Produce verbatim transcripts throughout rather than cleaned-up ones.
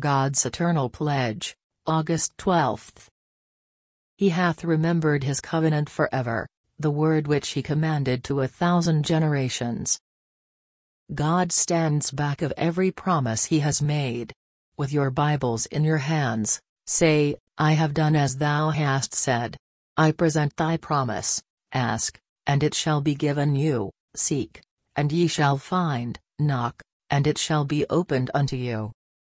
God's eternal pledge, August twelfth. He hath remembered his covenant forever, the word which he commanded to a thousand generations. God stands back of every promise he has made. With your Bibles in your hands, say, I have done as thou hast said. I present thy promise, ask, and it shall be given you, seek, and ye shall find, knock, and it shall be opened unto you.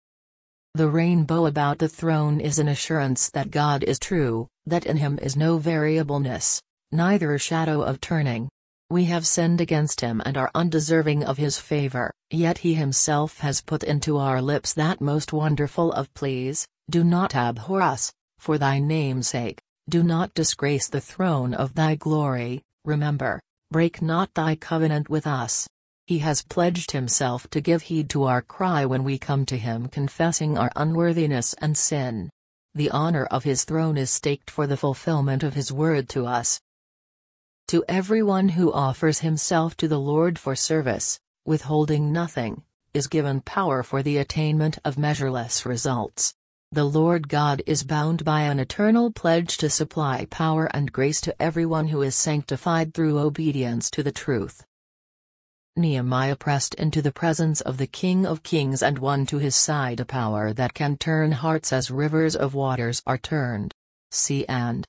The rainbow about the throne is an assurance that God is true, that in him is no variableness, neither shadow of turning. We have sinned against him and are undeserving of his favor, yet he himself has put into our lips that most wonderful of pleas, do not abhor us, for thy name's sake, do not disgrace the throne of thy glory, remember, break not thy covenant with us. He has pledged himself to give heed to our cry when we come to him confessing our unworthiness and sin. The honor of his throne is staked for the fulfillment of his word to us. To everyone who offers himself to the Lord for service, withholding nothing, is given power for the attainment of measureless results. The Lord God is bound by an eternal pledge to supply power and grace to everyone who is sanctified through obedience to the truth. Nehemiah pressed into the presence of the King of Kings and won to his side a power that can turn hearts as rivers of waters are turned. See and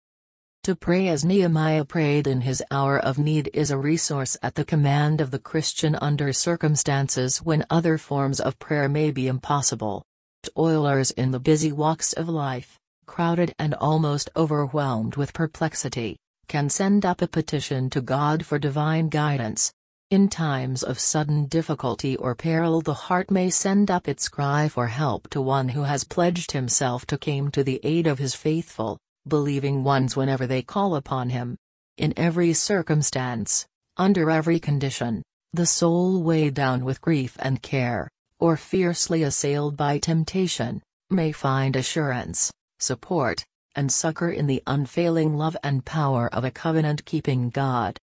To pray as Nehemiah prayed in his hour of need is a resource at the command of the Christian under circumstances when other forms of prayer may be impossible. Toilers in the busy walks of life, crowded and almost overwhelmed with perplexity, can send up a petition to God for divine guidance. In times of sudden difficulty or peril the heart may send up its cry for help to one who has pledged himself to come to the aid of his faithful, believing ones whenever they call upon him. In every circumstance, under every condition, the soul weighed down with grief and care, or fiercely assailed by temptation, may find assurance, support, and succor in the unfailing love and power of a covenant-keeping God.